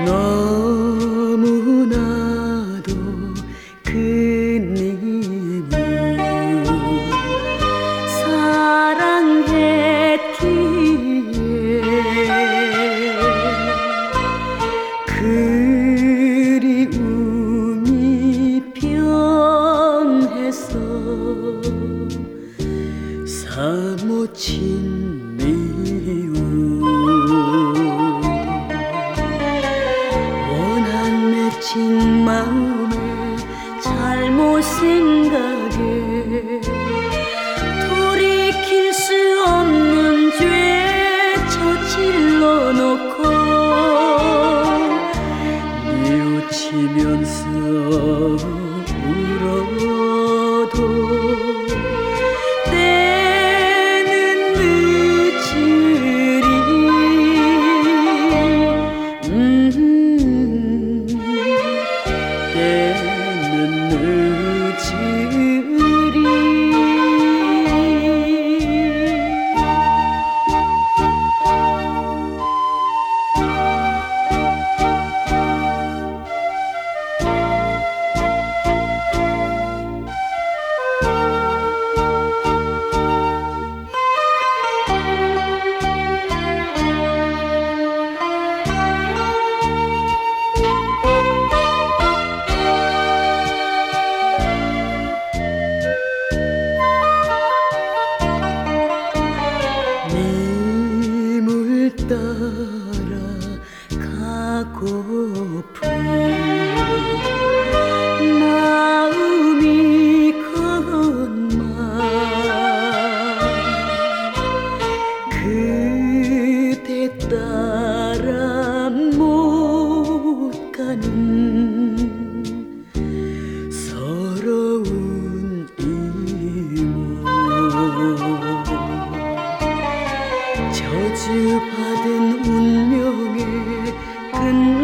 너무나도 그님을 사랑했기에 그리움이 변해서 사모친 미움 원한 맺힌 마음에 잘못 생각에 돌이킬 수 없는 죄 저질러 놓고 뉘우치면서 울어도 때는 늦으리 때는 늦으리 님을 따라 가고픈 마음이 건마 그대 따라 못 가는 서러운 이모 저주받은 운명의 끝